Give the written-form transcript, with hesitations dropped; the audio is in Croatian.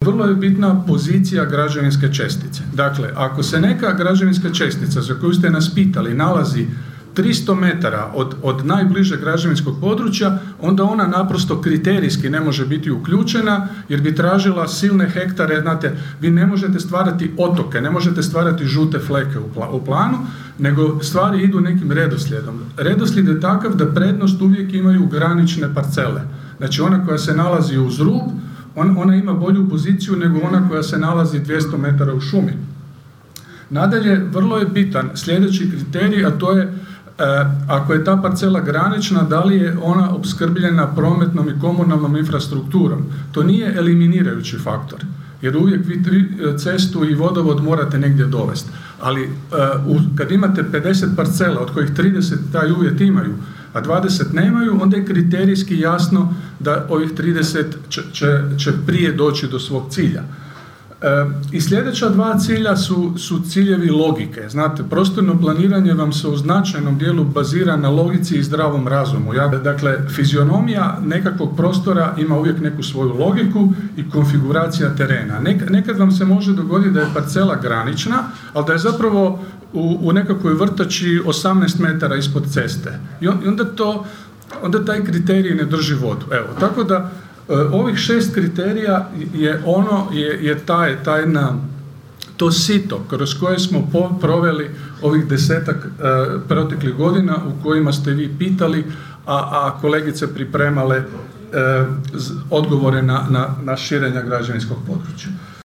vrlo je bitna pozicija građevinske čestice. Dakle, ako se neka građevinska čestica za koju ste nas pitali nalazi 300 metara od najbližeg građevinskog područja, onda ona naprosto kriterijski ne može biti uključena jer bi tražila silne hektare. Znate, vi ne možete stvarati otoke, ne možete stvarati žute fleke u planu, nego stvari idu nekim redoslijedom. Redoslijed je takav da prednost uvijek imaju granične parcele. Znači ona koja se nalazi uz rub, ona ima bolju poziciju nego ona koja se nalazi 200 metara u šumi. Nadalje, vrlo je bitan sljedeći kriterij, a to je ako je ta parcela granična, da li je ona opskrbljena prometnom i komunalnom infrastrukturom. To nije eliminirajući faktor, jer uvijek vi cestu i vodovod morate negdje dovesti. Ali kad imate 50 parcela, od kojih 30 taj uvjet imaju, a 20 nemaju, onda je kriterijski jasno da ovih 30 će prije doći do svog cilja. I sljedeća dva cilja su ciljevi logike. Znate, prostorno planiranje vam se u značajnom dijelu bazira na logici i zdravom razumu. Dakle, fizionomija nekakvog prostora ima uvijek neku svoju logiku i konfiguracija terena. Nekad vam se može dogoditi da je parcela granična, ali da je zapravo u nekakvoj vrtači 18 metara ispod ceste. I onda taj kriterij ne drži vodu. Evo, tako da ovih 6 kriterija je to sito kroz koje smo proveli ovih 10 proteklih godina u kojima ste vi pitali, a kolegice pripremale odgovore na širenja građevinskog područja.